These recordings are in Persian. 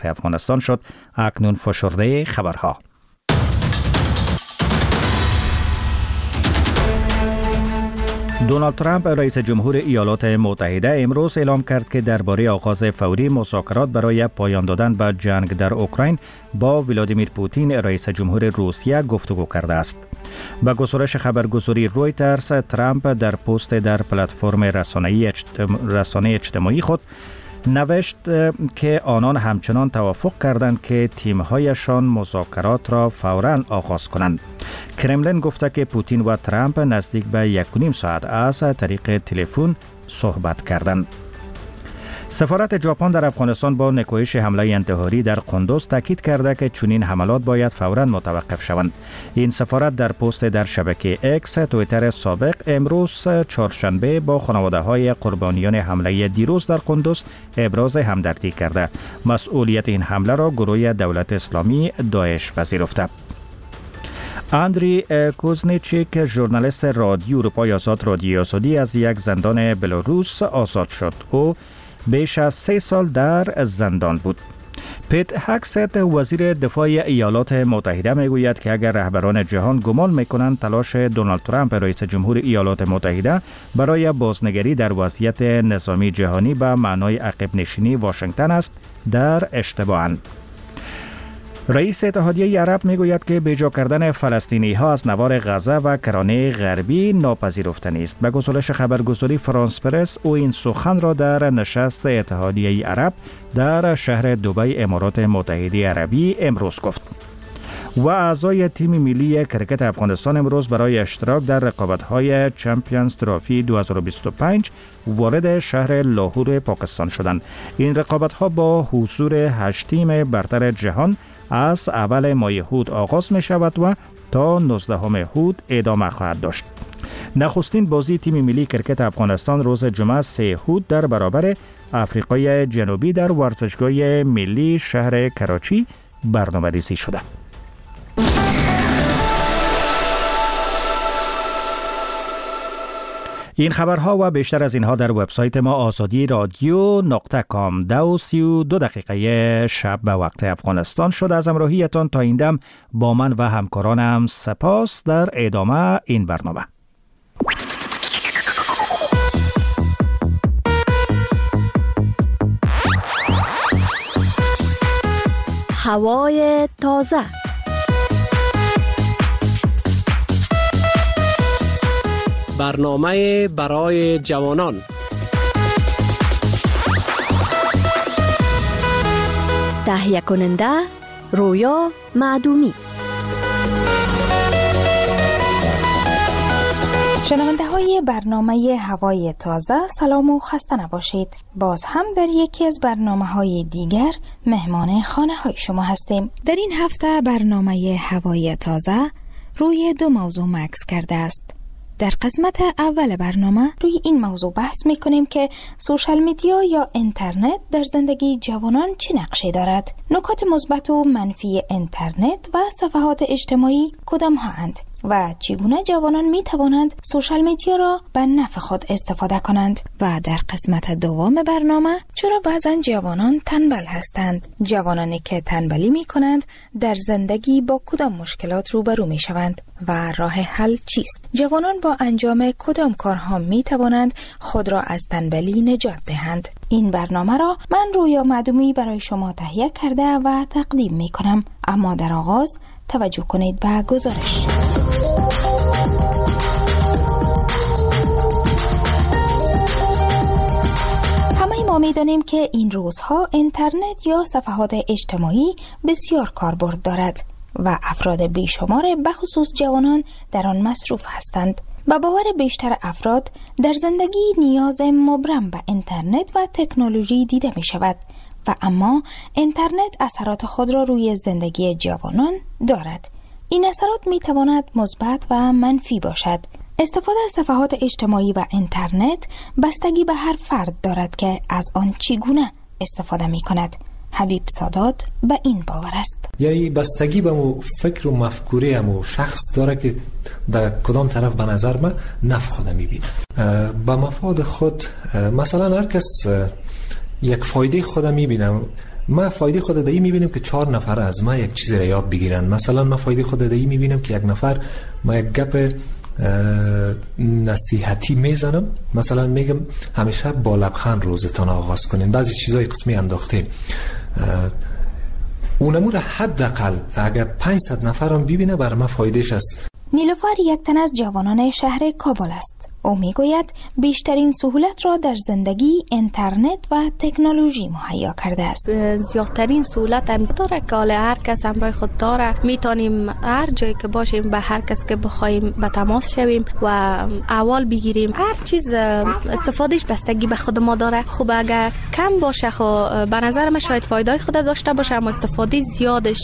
وقت افغانستان شد. اکنون فشرده خبرها. دونالد ترامپ رئیس جمهور ایالات متحده امروز اعلام کرد که درباره آغاز فوری مذاکرات برای پایان دادن به جنگ در اوکراین با ولادیمیر پوتین رئیس جمهور روسیه گفتگو کرده است. با گزارش خبرگزاری رویترز، ترامپ در پست در پلتفرم رسانه اجتماعی خود نوشت که آنان همچنان توافق کردند که تیم‌هایشان مذاکرات را فوراً آغاز کنند. کرملین گفته که پوتین و ترامپ نزدیک به 1.5 ساعت از طریق تلفن صحبت کردند. سفارت ژاپن در افغانستان با نکوهش حمله انتحاری در قندوز تاکید کرده که چنین حملات باید فوراً متوقف شوند. این سفارت در پست در شبکه اکس توییتر سابق امروز چهارشنبه با خانواده‌های قربانیان حمله دیروز در قندوز ابراز همدردی کرده. مسئولیت این حمله را گروه دولت اسلامی داعش پذیرفته. اندری کوزنیچیک، ژورنالیست رادیو اروپای آزاد رادیوی آزادی از یک زندان بلاروس آزاد شد. او بیش از 3 سال در زندان بود. پیت هکست، وزیر دفاع ایالات متحده، میگوید که اگر رهبران جهان گمان میکنند تلاش دونالد ترامپ رئیس جمهور ایالات متحده برای بازنگری در وضعیت نظامی جهانی به معنای عقب نشینی واشنگتن است، در اشتباهند. رئیس اتحادیه عرب میگوید که بیجا کردن فلسطینی ها از نوار غزه و کرانه غربی ناپذیرفتنی است. به گزارش خبرگزاری فرانس پرس، او این سخن را در نشست اتحادیه عرب در شهر دبی امارات متحده عربی امروز گفت. و اعضای تیم ملی کرکت افغانستان امروز برای اشتراک در رقابت‌های چمپیونز ترافی 2025 وارد شهر لاهور پاکستان شدند. این رقابت‌ها با حضور 8 تیم برتر جهان از اول ماه هود آغاز می شود و تا 19 هود ادامه خواهد داشت. نخستین بازی تیم ملی کرکت افغانستان روز جمعه 3 هود در برابر آفریقای جنوبی در ورزشگاه ملی شهر کراچی برنامه‌ریزی شده. این خبرها و بیشتر از اینها در وبسایت ما azadi.radio.com. 32 دقیقه شب به وقت افغانستان شد. از همراهیتان تا این دم با من و همکارانم سپاس. در ادامه این برنامه هوای تازه. برنامه برای جوانان. تهیه کننده رویا معدومی. شنونده های برنامه هوای تازه، سلام و خسته نباشید. باز هم در یکی از برنامه های دیگر مهمان خانه های شما هستیم. در این هفته برنامه هوای تازه روی 2 موضوع مکس کرده است. در قسمت اول برنامه روی این موضوع بحث میکنیم که سوشال میدیا یا اینترنت در زندگی جوانان چه نقشی دارد؟ نکات مثبت و منفی اینترنت و صفحات اجتماعی کدام هاند و چگونه جوانان می توانند سوشال میدیا را به نفع خود استفاده کنند؟ و در قسمت دوم برنامه چرا بعضا جوانان تنبل هستند؟ جوانانی که تنبلی می کنند در زندگی با کدام مشکلات روبرو می شوند و راه حل چیست؟ جوانان با انجام کدام کارها می توانند خود را از تنبلی نجات دهند؟ این برنامه را من رویا معدومی برای شما تهیه کرده و تقدیم می کنم. اما در آغاز توجه کنید به گزارش. همه ما می‌دانیم که این روزها اینترنت یا صفحات اجتماعی بسیار کاربرد دارد و افراد بیشمار بخصوص جوانان در آن مصروف هستند. به باور بیشتر افراد در زندگی نیاز مبرم به اینترنت و تکنولوژی دیده می شود و اما اینترنت اثرات خود را روی زندگی جوانان دارد. این اثرات می تواند مثبت و منفی باشد. استفاده از صفحات اجتماعی و اینترنت بستگی به هر فرد دارد که از آن چگونه استفاده می کند. حبیب سادات به این باور است. یعنی بستگی به مو فکر و مفکوره مو شخص داره که در کدام طرف به نظر من نفع خود میبینه. به مفاد خود مثلا هر کس یک فایده خود میبینه. ما فایده خود دایی میبینیم که 4 نفر از ما یک چیزی را یاد بگیرن. مثلا ما فایده خود دایی میبینیم که یک نفر ما یک گپ نصیحتی میزنم، مثلا میگم همیشه با لبخند روزتان آغاز کنین، بعضی چیزای قسمی انداختیم، اونمو را حداقل اگر 500 نفر هم ببینه برای ما فایدهش است. نیلوفر یک تن از جوانان شهر کابل است. او میگوید بیشترین سهولت را در زندگی اینترنت و تکنولوژی مهیا کرده است. زیادترین سهولت هم داره که هر کس همراه خود داره، میتونیم هر جایی که باشیم به هر کس که بخوایم به تماس شویم و احوال بگیریم. هر چیز استفادهش بستگی به خود ما داره. خب اگر کم باشه خب به نظر من شاید فایده خود داشته باشه، اما استفاده زیادش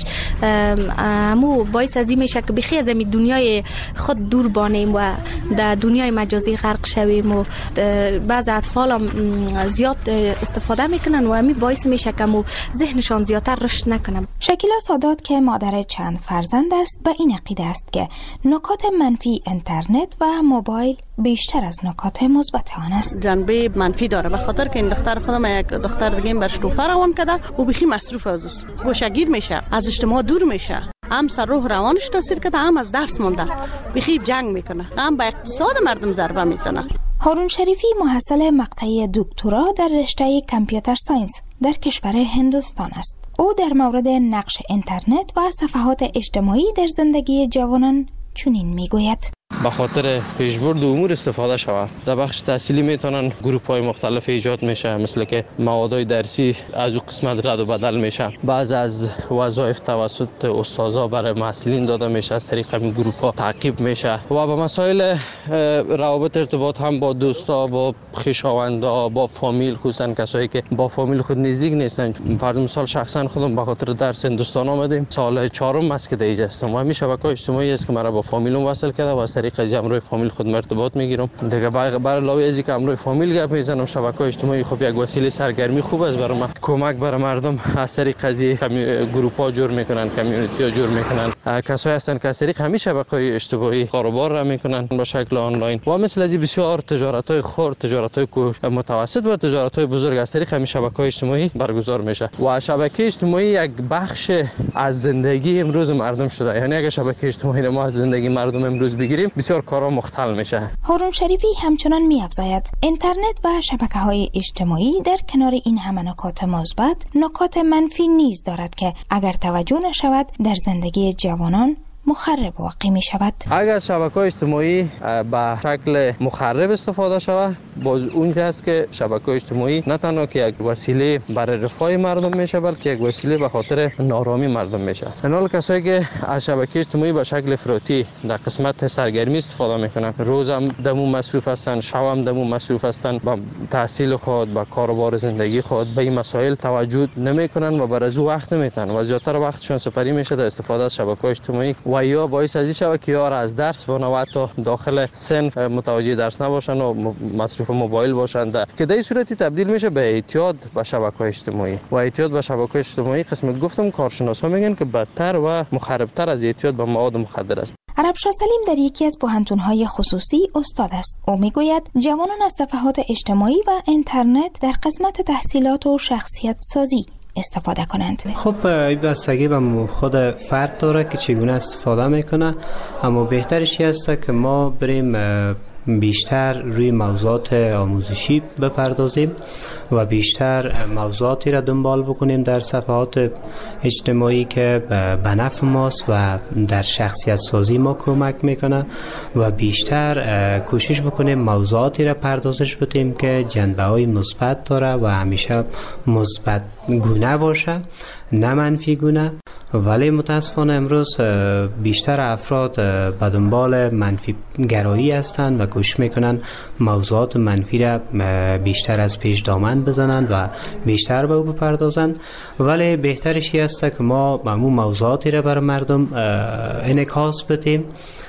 همو باعث از این میشه که بخی از دنیای خود دور بانیم و در دنیای مجازی غرق شویم و بعض اطفال هم زیاد استفاده میکنن و همین باعث میشه که ذهنشان زیادتر رشد نکنه. شکیلا سادات که مادر چند فرزند است به این عقیده است که نکات منفی اینترنت و موبایل بیشتر از نکات مثبت آن است. جنبه منفی داره، به خاطر که این دختر خودم یک دختر دیگه برش توفه روان کرده و بخی مصروف از است، گوشه‌گیر میشه، از اجتماع دور میشه، هم سر روح روانش تاثیر کرده، هم از درس مونده، بخی جنگ میکنه، هم به اقتصاد مردم ضربه میزنه. هارون شریفی محصل مقطع دکترا در رشته کامپیوتر ساینس در کشور هندوستان است. او در مورد نقش اینترنت و صفحات اجتماعی در زندگی جوانان چنین میگوید: به خاطر پیشبرد امور استفاده شود. در بخش تحصیلی میتونن گروه‌های مختلف ایجاد میشه، مثل که موادهای درسی از اون قسمت رد و بدل میشه، بعض از وظایف توسط استادا برای محصلین داده میشه، از طریق این گروه‌ها تعقیب میشه و به مسائل روابط ارتباط هم با دوستا، با خویشاوندا، با فامیل، خصوصا کسایی که با فامیل خود نزدیک نیستن. فرض مثال شخصا خودم به خاطر درس هندوستان آمدیم، سال 4م است که دیگه هستم و همین شبکه‌های اجتماعی است که مرا با فامیلم وصل کرده و از طریق از امروی فامیل خود ارتباط میگیرم. دیگه برای علاوه از اینکه امروی فامیل گپ میزنم، شبکه‌های اجتماعی خب یک وسیله سرگرمی خوب است برای من. کمک برای مردم از طریق از گروه‌ها جور میکنن، کامیونیتی‌ها جور میکنن. کسایی هستن که از طریق همین شبکه‌های اجتماعی کاروبار را میکنن به شکل آنلاین و مثل از بسیار تجارت‌های خرد، تجارت‌های متوسط و تجارت‌های بزرگ از طریق همین شبکه‌های اجتماعی برگزار میشه و شبکه اجتماعی یک بخش از زندگی امروز مردم شده. یعنی اگه شبکه اجتماعی ما از زندگی مردم امروز بگیریم بسیار کارا مختل میشه. هارون شریفی همچنان می‌افزاید اینترنت و شبکه‌های اجتماعی در کنار این همه نکات مثبت، نکات منفی نیز دارد که اگر توجه نشود در زندگی جوانان مخرب واقع می شود. اگر شبکه‌های اجتماعی به شکل مخرب استفاده شود، باز اون که است که شبکه‌های اجتماعی نه تنها که یک وسیله برای رفاه مردم میشه، بلکه یک وسیله به خاطر نارامی مردم میشه. حالا کسایی که از شبکه اجتماعی به شکل افراطی در قسمت سرگرمی استفاده میکنن، روزم دمو مصروف هستن، شبم دمو مصروف هستن، با تحصیل خود، با کاروبار زندگی خود به این مسائل توجه نمیکنن و برای او وقت نمیتن و زیادتر وقتشون سپری میشه در استفاده از شبکه‌های اجتماعی و یا باعث از این شود که یا از درس و تا داخل صنف متوجه درس نباشن و مصروف موبایل باشند که در این صورتی تبدیل میشه به اعتیاد به شبکه‌های اجتماعی و اعتیاد به شبکه‌های اجتماعی قسمت گفتم کارشناسا میگن که بدتر و مخربتر از اعتیاد به مواد مخدر است. عربشاه سلیم در یکی از پوهنتون‌های خصوصی استاد است. او میگوید جوانان از صفحات اجتماعی و اینترنت در قسمت تحصیلات و شخصیت سازی استفاده کنند. خب این بستگی به خود فرد داره که چگونه استفاده میکنه، اما بهترش است که ما بریم بیشتر روی موضوعات آموزشی بپردازیم و بیشتر موضوعاتی را دنبال بکنیم در صفحات اجتماعی که به نفع ماست و در شخصیت سازی ما کمک میکنه و بیشتر کوشش بکنیم موضوعاتی را پردازش بدیم که جنبه های مثبت داره و همیشه مثبت گونه باشه، نه منفی گونه. ولی متاسفانه امروز بیشتر افراد به دنبال منفی گرایی هستند و کوشش میکنن موضوعات منفی را بیشتر از پیش دامن بزنند و بیشتر به او بپردازند. ولی بهترش است که ما همون موضوعاتی را بر مردم انعکاس بدیم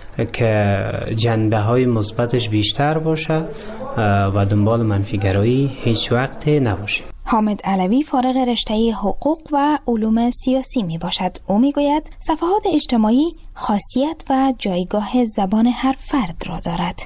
که جنبه های مثبتش بیشتر باشه و دنبال منفی گرایی هیچ وقت نباشه. حامد علوی فارغ رشته حقوق و علوم سیاسی می باشد. او می گوید صفحات اجتماعی خاصیت و جایگاه زبان هر فرد را دارد.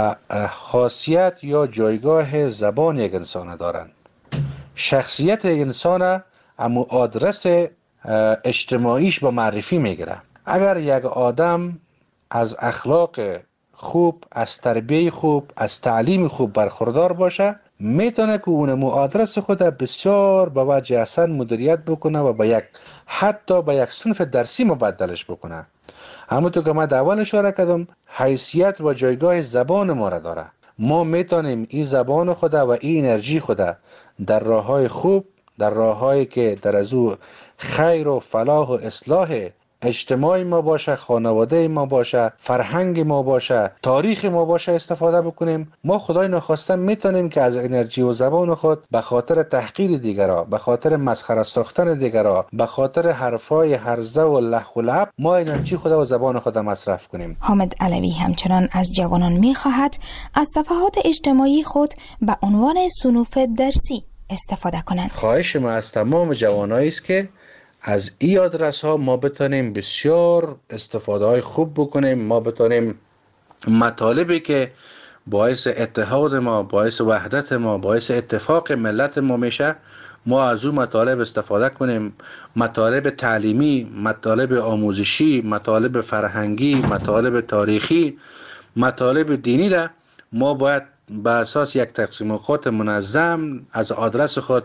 خاصیت یا جایگاه زبان یک انسان دارند. شخصیت یک انسان امو آدرس اجتماعیش با معرفی میگیره. اگر یک آدم از اخلاق خوب، از تربیه خوب، از تعلیم خوب برخوردار باشه، میتونه که اون آدرس خود بسیار به وجه حسن مدیریت بکنه و حتی به یک صنف درسی مبدلش بکنه. همونطور که من در اول اشاره کردم، حیثیت و جایگاه زبان ما را داره. ما میتونیم این زبان خود و این انرژی خود در راههای خوب، در راههایی که در از او خیر و فلاح و اصلاح اجتماعی ما باشه، خانواده ما باشه، فرهنگ ما باشه، تاریخ ما باشه استفاده بکنیم. ما خدای نخواسته میتونیم که از انرژی و زبان خود به خاطر تحقیر دیگرها، به خاطر مسخره ساختن دیگرها، به خاطر حرفای هرزه و لح و لعب ما انرژی خود و زبان خود مصرف کنیم. حامد علوی همچنان از جوانان میخواهد از صفحات اجتماعی خود به عنوان صنوف درسی استفاده کنند. خواهش ما از تمام جوانایی است که از این آدرس ها ما بتونیم بسیار استفاده های خوب بکنیم. ما بتونیم مطالبی که باعث اتحاد ما، باعث وحدت ما، باعث اتفاق ملت ما میشه، ما از اون مطالب استفاده کنیم. مطالب تعلیمی، مطالب آموزشی، مطالب فرهنگی، مطالب تاریخی، مطالب دینی را ما باید به اساس یک تقسیم اوقات منظم از آدرس خود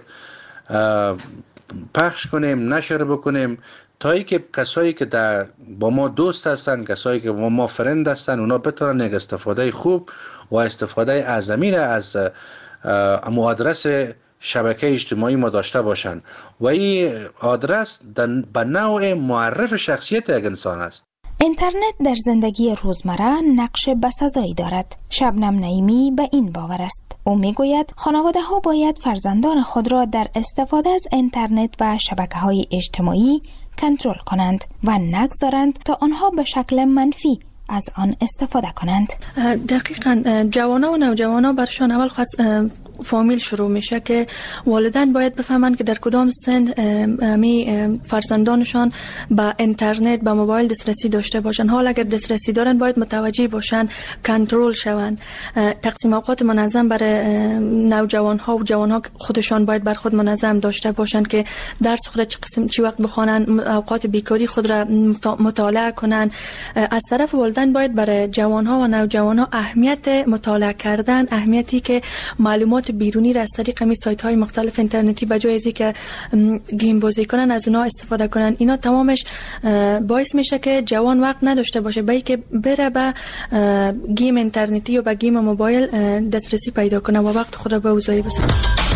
پخش کنیم، نشر بکنیم، تا ای که کسایی که با ما دوست هستن، کسایی که با ما فرند هستن، اونا بتونن یک استفاده خوب و استفاده اعظمی را از آدرس شبکه اجتماعی ما داشته باشن. و این آدرس به نوع معرف شخصیت یک انسان است. اینترنت در زندگی روزمره نقش بسزایی دارد. شبنم نعیمی به این باور است. او میگوید خانواده ها باید فرزندان خود را در استفاده از اینترنت و شبکه‌های اجتماعی کنترل کنند و نگذارند تا آنها به شکل منفی از آن استفاده کنند. دقیقاً جوانان و نوجوانان برشان اول فامیل شروع میشه که والدین باید بفهمند که در کدام سن فرزندانشان به اینترنت، به موبایل دسترسی داشته باشند. حالا اگر دسترسی دارن باید متوجه باشند، کنترل شوند. تقسیم اوقات منظم برای نوجوان ها و جوان ها خودشان باید بر خود منظم داشته باشند که درس خود چه وقت بخوانند، اوقات بیکاری خود را مطالعه کنند. از طرف والدین باید برای جوان ها و نوجوان ها اهمیت مطالعه کردن، اهمیتی که معلومات بیرونی را از طریق می سایت های مختلف اینترنتی به جای از اینکه گیم بازی کنن از اونها استفاده کنن. اینا تمامش باعث میشه که جوان وقت نداشته باشه بلکه بره به گیم اینترنتی یا به گیم موبایل دسترسی پیدا کنه و وقت خود را به اوضاعی بسازه.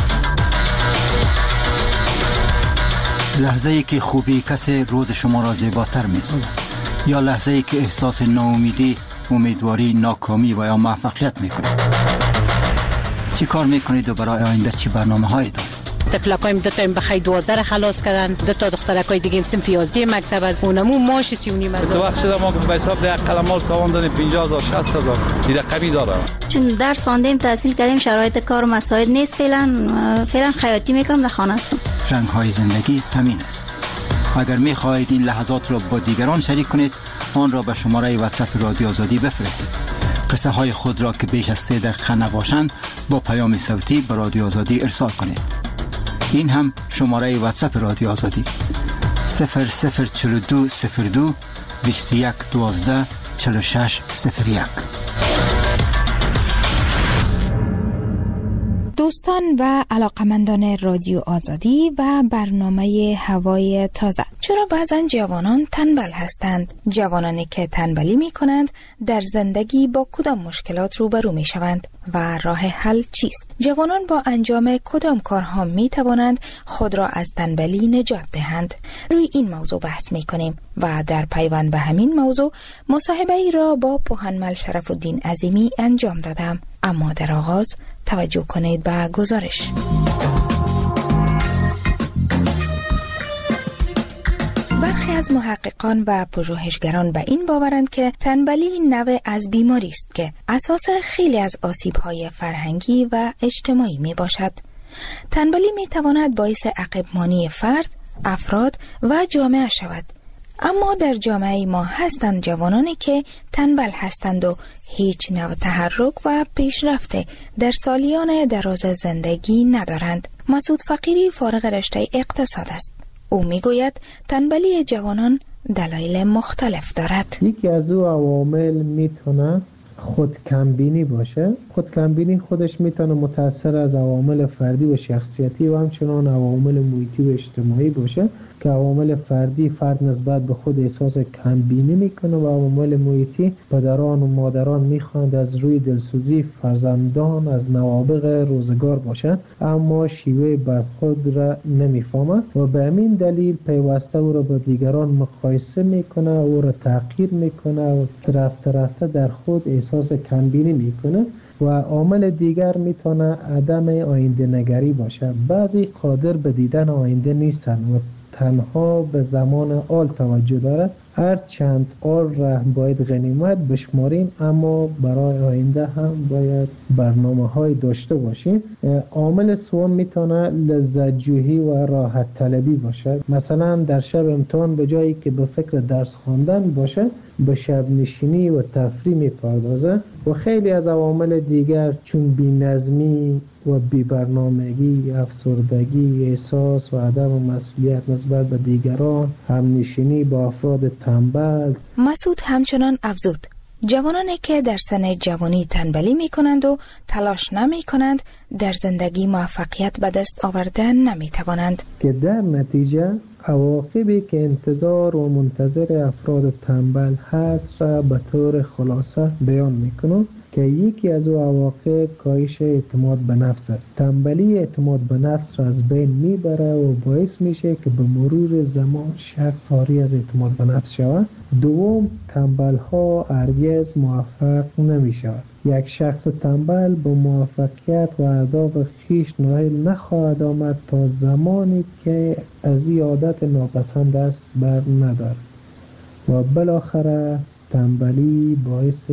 لحظه ای که خوبی کسی روز شما را زیباتر می‌سازد یا لحظه ای که احساس ناامیدی، امیدواری، ناکامی و یا موفقیت می‌کنید. چی کار میکنید و برای آینده چی برنامه‌هایی دارید؟ طفلکایم دو تا بخیر 12 خلاص کردن، دو تا دخترکای دیگه صنف 11 مکتب از اونمو ماش 3.5 تو وقت شده ما به حساب ده قلمال تاوان دادیم 50000 60000 دیگه کمی داره. چون درس خواندیم، تحصیل کردیم، شرایط کار و مساعد نیست. فعلا خیاطی میکنم، در خانه هستم. رنگ‌های زندگی همین است. اگر می‌خواهید این لحظات را با دیگران شریک کنید، آن را به شماره واتساپ رادیو آزادی بفرستید. قصه های خود را که بیش از 3 دقیقه نباشند با پیام صوتی به رادیو آزادی ارسال کنید. این هم شماره واتساپ رادیو آزادی 004202 21 12 46 01. دوستان و علاقمندان رادیو آزادی و برنامه هوای تازه، چرا بعضن جوانان تنبل هستند؟ جوانانی که تنبلی می کنند در زندگی با کدام مشکلات روبرو می شوند و راه حل چیست؟ جوانان با انجام کدام کارها می توانند خود را از تنبلی نجات دهند؟ روی این موضوع بحث می کنیم و در پیوند به همین موضوع مصاحبه ای را با پوهنمل شرف الدین عظیمی انجام دادم. اما در آغاز توجه کنید به گزارش. برخی از محققان و پژوهشگران به این باورند که تنبلی نوع از بیماری است که اساس خیلی از آسیب‌های فرهنگی و اجتماعی می باشد. تنبلی می تواند باعث عقب‌مانی فرد، افراد و جامعه شود. اما در جامعه ما هستند جوانانی که تنبل هستند و هیچ نوع تحرک و پیشرفت در سالیان دراز زندگی ندارند. مسعود فقیری فارغ رشته اقتصاد است. او میگوید تنبلی جوانان دلایل مختلف دارد. یکی از او عوامل میتونه خود کمبینی باشه. خود کمبینی خودش میتونه متأثر از عوامل فردی و شخصیتی و همچنان عوامل محیطی و اجتماعی باشه که عوامل فردی فرد نسبت به خود احساس کمبینی میکنه و عوامل محیطی پدران و مادران میخواند از روی دلسوزی فرزندان از نوابغ روزگار باشند اما شیوه برخورد را نمیفهمند و به همین دلیل پیوسته او را با دیگران مقایسه میکنه، او را تحقیر میکنه و رفته در خود احساس کمبینی میکنه. و عامل دیگر میتونه عدم آینده نگری باشه. بعضی قادر به دیدن آینده نیستن و تنها به زمان آل توجه دارد. هر چند آل را باید غنیمت بشماریم اما برای آینده هم باید برنامه‌های داشته باشیم. عامل سوم میتونه لذت جویی و راحت طلبی باشه. مثلا در شب امتحان به جایی که به فکر درس خواندن باشه به شب نشینی و تفریح میپردازه. و خیلی از عوامل دیگر چون بی‌نظمی و بی‌برنامگی، افسردگی، احساس و عدم مسئولیت نسبت به دیگران، همنشینی با افراد تنبل. مسعود همچنان افزود جوانانی که در سن جوانی تنبلی می کنند و تلاش نمی کنند در زندگی موفقیت به دست آوردن نمی توانند که در نتیجه عواقبی که انتظار و منتظر افراد تنبل هست را به طور خلاصه بیان می کنم که یکی از او عواقب کاهش اعتماد به نفس است. تنبلی اعتماد به نفس را از بین میبره و باعث میشه که به مرور زمان شخص عاری از اعتماد به نفس شود. دوم، تنبل ها هرگز موفق نمی شود. یک شخص تنبل به موفقیت و اهداف خویش نائل نخواهد آمد تا زمانی که از این عادت ناپسند است بر ندارد و بالاخره تنبلی باعث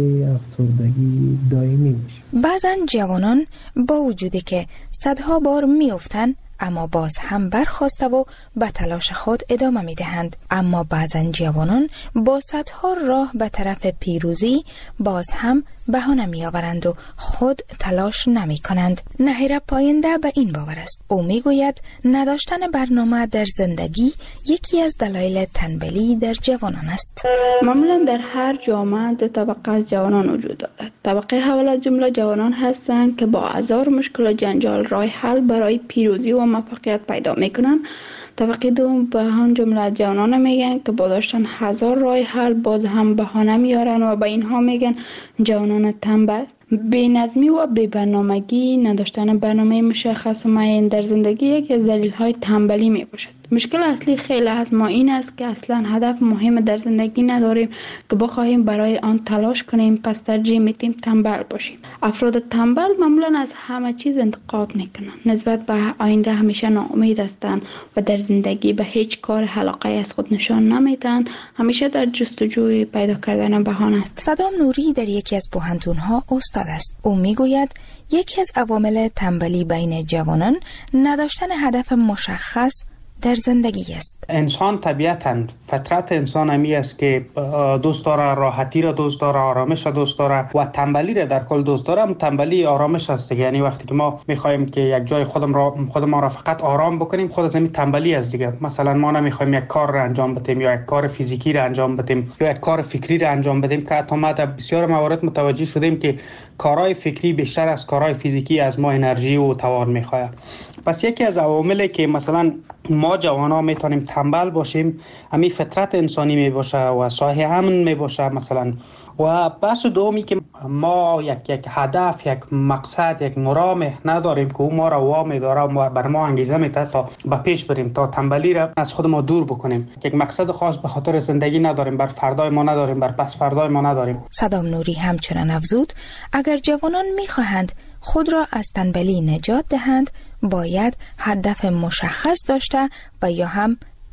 افسردگی دائمی میشه. بعضا جوانان با وجودی که صدها بار میافتند اما باز هم برخاسته و به تلاش خود ادامه میدهند. اما بعضا جوانان با صدها راه به طرف پیروزی باز هم بهانه میآورند و خود تلاش نمی کنند. نهیر پاینده به این باور است. او میگوید نداشتن برنامه در زندگی یکی از دلایل تنبلی در جوانان است. معمولا در هر جامعه دو طبقه از جوانان وجود دارد. طبقه اول از جمله جوانان هستند که با هزار مشکل و جنجال راه حل برای پیروزی و موفقیت پیدا میکنند. طبقه دوم به هم جمله جوانان میگن که با داشتن هزار راه حل باز هم بهانه میارن و به اینها میگن جوانان تنبل. بی‌نظمی و بی‌برنامگی، نداشتن برنامه مشخص و معین در زندگی یکی از دلایل تنبلی می باشد. مشکل اصلی خیلی از ما این است که اصلا هدف مهم در زندگی نداریم که بخواهیم برای آن تلاش کنیم، پس ترجیح میدیم تنبل باشیم. افراد تنبل معمولا از همه چیز انتقاد میکنند، نسبت به آینده همیشه ناامید هستند و در زندگی به هیچ کار علاقه از خود نشان نمیدن، همیشه در جستجوی پیدا کردن بهانه است. صدام نوری در یکی از پوهنتون‌ها استاد است. او میگوید یکی از عوامل تنبلی بین جوانان نداشتن هدف مشخص در زندگی است. انسان طبیعتاً فطرت انسان همی است که دوست داره راحتی را دوست داره، آرامش را دوست داره و تنبلی را در کل دوست داره. تنبلی آرامش است. یعنی وقتی که ما میخوایم که یک جای خودمان را فقط آرام بکنیم، خود از همین تنبلی است دیگه. مثلا ما نمیخوایم یک کار را انجام بدیم یا یک کار فیزیکی را انجام بدیم یا یک کار فکری را انجام بدیم که حتی ما در بسیار موارد متوجه شدیم که کارهای فکری بیشتر از کارهای فیزیکی از ما انرژی و توان میخواد. پس یکی از عواملی که مثلا ما جوانا میتونیم تنبل باشیم همین فطرت انسانی می باشه و صاحب امن می باشه مثلا. و بحث دومی که ما یک هدف، یک مقصد، یک مرام نداریم که او ما را وامی داره و بر ما انگیزه میده تا به پیش بریم، تا تنبلی را از خود ما دور بکنیم. یک مقصد خاص به خاطر زندگی نداریم، بر فردای ما نداریم، بر پس فردای ما نداریم. صدام نوری همچنان افزود اگر جوانان میخواهند خود را از تنبلی نجات دهند باید هدف مشخص داشته و یا هم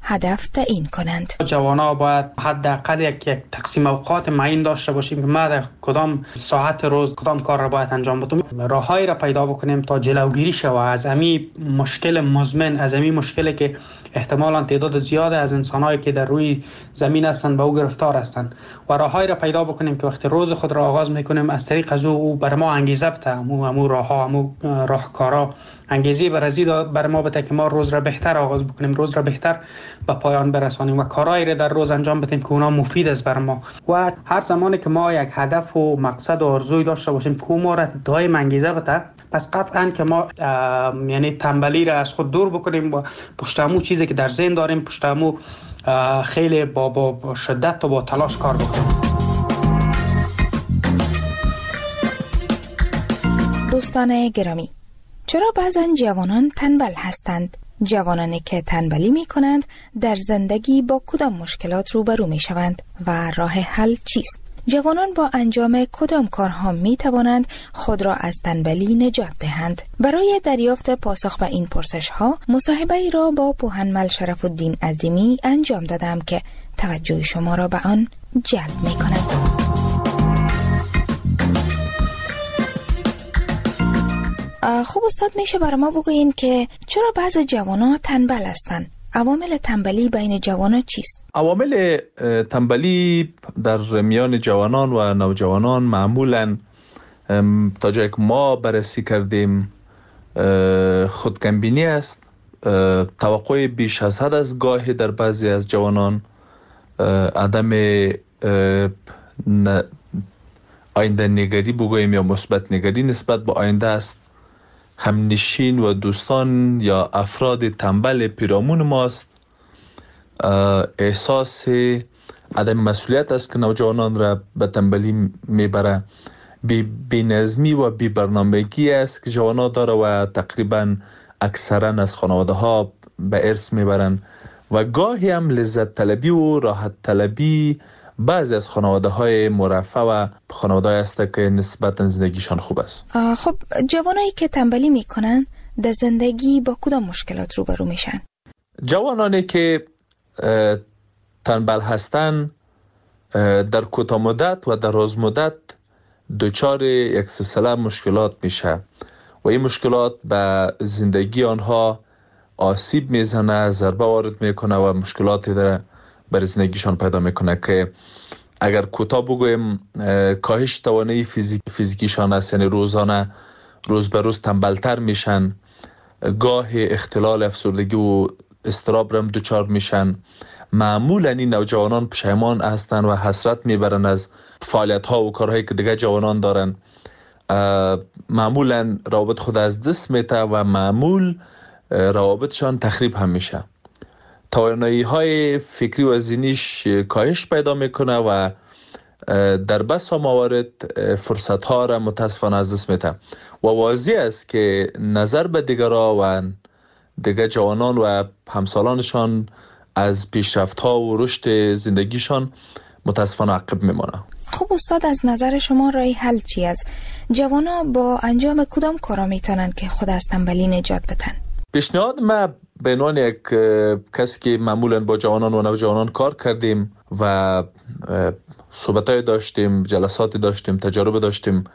هدف تعیین کنند. جوانا باید حداقل یک تقسیم اوقات معین داشته باشیم که ما در کدام ساعت روز کدام کار را باید انجام بدیم. راههایی را پیدا بکنیم تا جلوگیری شود از امی مشکل مزمن، از امی مشکلی که احتمالاً تعداد زیاد از انسان‌هایی که در روی زمین هستند به او گرفتار هستند و راههایی را پیدا بکنیم که وقتی روز خود را آغاز می‌کنیم از طریق از او بر ما انگیزه بده، امو راهها، امو راهکارها انگیزه بر ما بده که ما روز را بهتر آغاز بکنیم، روز را بهتر به پایان برسانیم و کارهایی را در روز انجام بدیم که اونا مفید است بر ما. و هر زمانی که ما یک هدف و مقصد و آرزوی داشته باشیم که ما را دائم انگیزه بده، پس قطعاً که ما یعنی تنبلی را از خود دور بکنیم و پشت امو چیزی که در ذهن داریم پشت امو خیلی با شدت و با تلاش کار بکنیم. دوستان گرامی، چرا بعضن جوانان تنبل هستند؟ جوانانی که تنبلی می کنند در زندگی با کدام مشکلات روبرو می شوند و راه حل چیست؟ جوانان با انجام کدام کارها می توانند خود را از تنبلی نجات دهند؟ برای دریافت پاسخ به این پرسش ها مصاحبه ای را با پوهنمل شرف الدین عظیمی انجام دادم که توجه شما را به آن جلب می کند. خوب استاد، میشه برای ما بگوین که چرا بعض جوانان تنبل هستند؟ عوامل تنبلی بین جوانان چیست؟ عوامل تنبلی در میان جوانان و نوجوانان معمولاً تا جایی که ما بررسی کردیم خودکمبینی است، توقع بیش از حد از گاهی در بعضی از جوانان، عدم آینده نگری بگوییم یا مثبت نگری نسبت به آینده است، همنشین و دوستان یا افراد تنبل پیرامون ماست، احساس عدم مسئولیت است که نوجوانان را به تنبلی میبره، بی‌نظمی و بی‌برنامگی است که جوانان داره و تقریبا اکثرا از خانواده ها به ارث میبرن و گاهی هم لذت طلبی و راحت طلبی بعضی از خانواده های مرفه و خانواده هست که نسبتا زندگیشان خوب است. خب جوانایی که تنبلی میکنن در زندگی با کدام مشکلات روبرو میشن؟ جوانانی که تنبل هستن در کوتاه مدت و در دراز مدت دچار یک سلسله مشکلات میشه و این مشکلات به زندگی آنها آسیب میزنه، ضربه وارد میکنه و مشکلاتی در برای زندگیشان پیدا میکنه که اگر کوتاه بگویم کاهش توانایی فیزیکیشان است، یعنی روزانه روز به روز تنبلتر میشن، گاه اختلال افسردگی و اضطراب رم دچار میشن. معمولا این نوجوانان پشیمان هستن و حسرت میبرن از فعالیت ها و کارهایی که دیگه جوانان دارن، معمولا روابط خود از دست میته و معمول روابطشان تخریب هم میشه، توانایی های فکری و ذهنیش کاهش پیدا میکنه و در بسا موارد فرصت ها را متاسفانه از دست میده و واضح است که نظر به دیگرها و دیگر جوانان و همسالانشان از پیشرفت ها و رشد زندگیشان متاسفانه عقب میمانه. خب استاد، از نظر شما راه حل چی است؟ جوانا با انجام کدام کارا میتونن که خود از تنبلی نجات بدن؟ پیشنهاد ما به عنوان یک کسی که معمولا با جوانان و نوجوانان کار کردیم و صحبت‌های داشتیم، جلساتی داشتیم، تجارب داشتیم،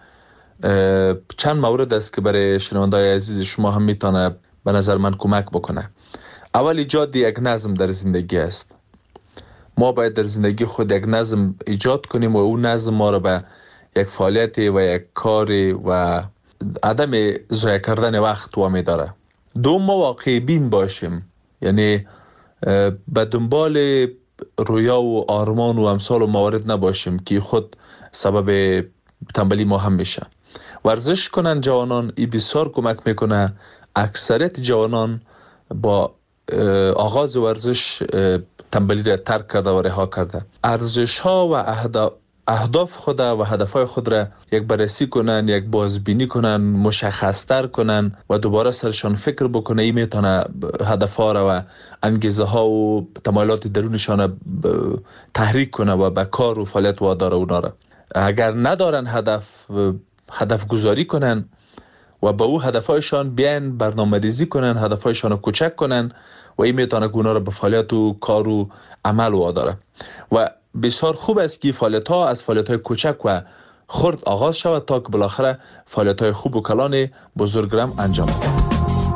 چند مورد است که برای شنونده‌های عزیز شما هم میتونه به نظر من کمک بکنه. اول ایجاد یک نظم در زندگی است. ما باید در زندگی خود یک نظم ایجاد کنیم و اون نظم ما رو به یک فعالیت و یک کاری و عدم ضایع کردن وقت وامی داره. دوم، ما واقعی بین باشیم، یعنی به دنبال رویا و آرمان و امثال و موارد نباشیم که خود سبب تنبلی ما هم میشه. ورزش کنن جوانان، این بسیار کمک میکنه. اکثریت جوانان با آغاز ورزش تنبلی را ترک کرده و رها کرده. ارزش ها و اهداف خود و هدف های خود را یک بررسی کنن، یک بازبینی کنن، مشخص تر کنن و دوباره سرشان فکر بکنه. این میتونه هدف ها را و انگیزه ها و تمایلات درونشان تحریک کنه و به کار و فعالیت واداره اونا را. اگر ندارن هدف گذاری کنن و به او هدفهایشان بیان برنامه‌ریزی کنن، هدفهایشان رو کوچک کنن و این میتونه که اونا رو به فعالیت و کار و عمل واداره. و بسیار خوب است که فعالیت‌ها از فعالیت‌های کوچک و خرد آغاز شود تا که بالاخره فعالیت‌های خوب و کلان بزرگرم انجام دهد.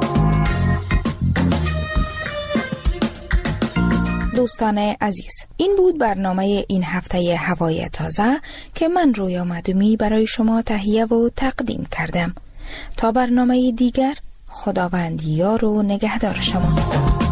دوستان عزیز، این بود برنامه این هفته هوای تازه که من رویا معدومی برای شما تهیه و تقدیم کردم. تا برنامه دیگر، خداوند یار و نگهدار شما.